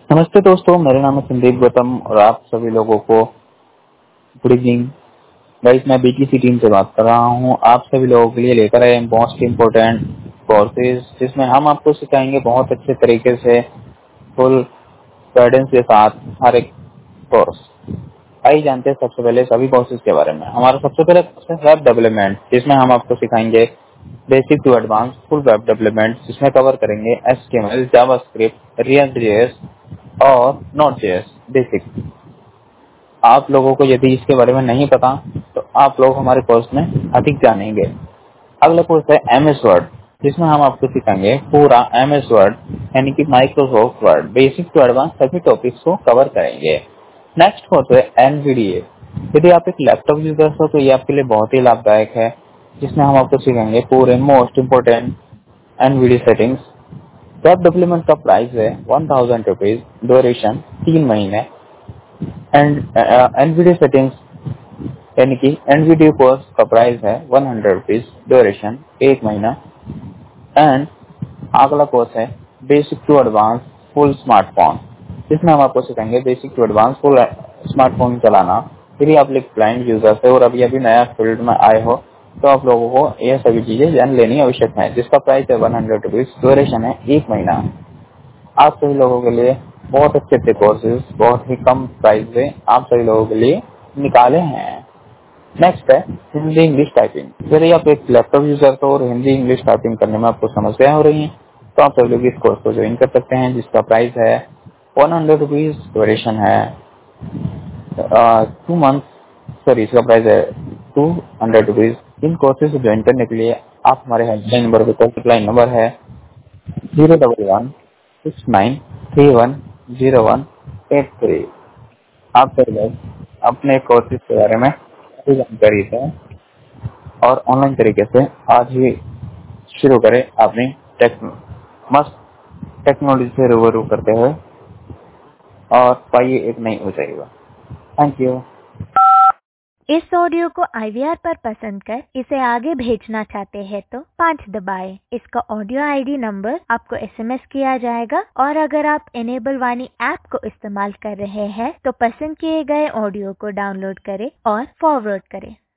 नमस्ते दोस्तों, मेरा नाम है संदीप गौतम और आप सभी लोगों को गुड इवनिंग। गाइस, मैं बीटीसी टीम से बात कर रहा हूं। आप सभी लोगों के लिए लेकर आए मोस्ट इम्पोर्टेंट कोर्सेज, जिसमें हम आपको सिखाएंगे बहुत अच्छे तरीके से फुल गाइडेंस के साथ हर एक कोर्स। आइए जानते हैं सबसे पहले सभी कोर्सेज के बारे में। हमारा सबसे पहले कोर्स है वेब डेवलपमेंट, जिसमें हम आपको सिखाएंगे basic to advance full web development, जिसमें कवर करेंगे HTML, जावास्क्रिप्ट, रिएक्ट जेएस और नोट जेएस बेसिक। आप लोगों को यदि इसके बारे में नहीं पता तो आप लोग हमारे कोर्स में अधिक जानेंगे। अगला कोर्स है MS वर्ड, जिसमें हम आपको सिखाएंगे पूरा MS वर्ड यानी कि Microsoft word basic to advance सभी टॉपिक्स को कवर करेंगे। नेक्स्ट कोर्स है NVDA। यदि आप एक लैपटॉप यूजर हो तो ये आपके लिए बहुत ही लाभदायक है, जिसमें हम आपको सिखाएंगे पूरे most important NVDA settings. Web development का प्राइस है 1000 रुपीज, ड्यूरेशन 3 महीने। एंड एनवीडियो सेटिंग्स यानी कि एनवीडियो कोर्स का प्राइस है 100 रुपीज, ड्यूरेशन 1 महीना। एंड अगला कोर्स है basic to advance full smartphone, जिसमें हम आपको सिखाएंगे basic to advance full smartphone चलाना। यदि आप एक ब्लाइंड यूजर है और अभी अभी नया फील्ड में आए हो तो आप लोगों को यह सभी चीजें जान लेनी आवश्यक है, जिसका प्राइस है 100 रुपीज, ड्यूरेशन है 1 महीना। आप सभी लोगों के लिए बहुत अच्छे अच्छे कोर्सेज बहुत ही कम प्राइस में आप सभी लोगों के लिए निकाले हैं। नेक्स्ट है हिंदी इंग्लिश टाइपिंग। यदि आप एक लैपटॉप यूजर हो और हिंदी इंग्लिश टाइपिंग करने में आपको समस्या हो रही है तो आप सभी लोग इस कोर्स को ज्वाइन कर सकते हैं, जिसका प्राइस है 100 रुपीज, ड्यूरेशन है 2 मंथ, सॉरी इसका प्राइस है 200 रुपीज। इन कोर्सेज को ज्वाइन करने के लिए आप हमारे हेल्पलाइन नंबर पर कॉल, हेल्पलाइन नंबर है 01169310183। आप सभी लोग अपने कोर्सेज के बारे में सही जानकारी दें और ऑनलाइन तरीके से आज ही शुरू करें अपनी मस्त टेक्नोलॉजी से रूबरू करते हुए और पाइए एक नई ऊंचाई पर। Thank you. इस ऑडियो को IVR पर पसंद कर इसे आगे भेजना चाहते हैं तो 5 दबाएं। इसका ऑडियो ID नंबर आपको SMS किया जाएगा और अगर आप इनेबल वाणी ऐप को इस्तेमाल कर रहे हैं तो पसंद किए गए ऑडियो को डाउनलोड करें और फॉरवर्ड करें।